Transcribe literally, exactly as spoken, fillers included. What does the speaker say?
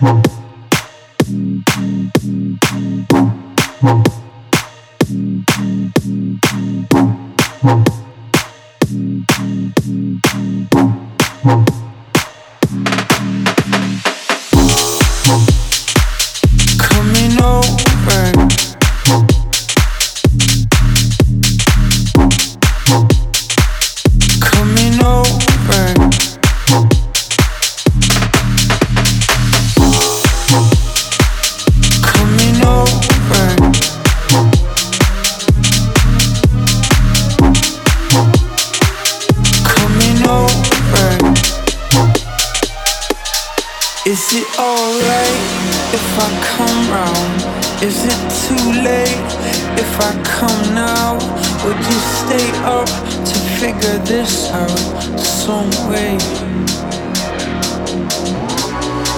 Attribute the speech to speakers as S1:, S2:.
S1: Is it alright if I come round? Is it too late if I come now? Would you stay up to figure this out some way?